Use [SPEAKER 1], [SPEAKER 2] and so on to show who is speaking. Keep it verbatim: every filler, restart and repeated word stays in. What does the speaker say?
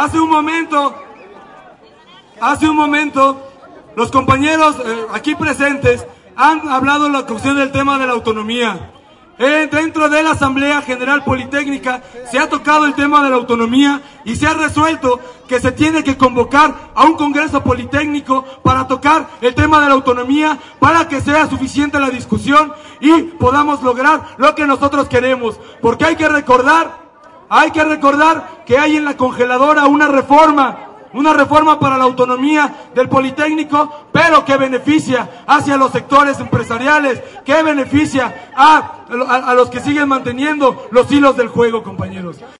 [SPEAKER 1] Hace un momento, hace un momento, los compañeros eh, aquí presentes han hablado la cuestión del tema de la autonomía. Eh, dentro de la Asamblea General Politécnica se ha tocado el tema de la autonomía y se ha resuelto que se tiene que convocar a un Congreso Politécnico para tocar el tema de la autonomía, para que sea suficiente la discusión y podamos lograr lo que nosotros queremos. Porque hay que recordar, hay que recordar que hay en la congeladora una reforma, una reforma para la autonomía del Politécnico, pero que beneficia hacia los sectores empresariales, que beneficia a, a, a los que siguen manteniendo los hilos del juego, compañeros.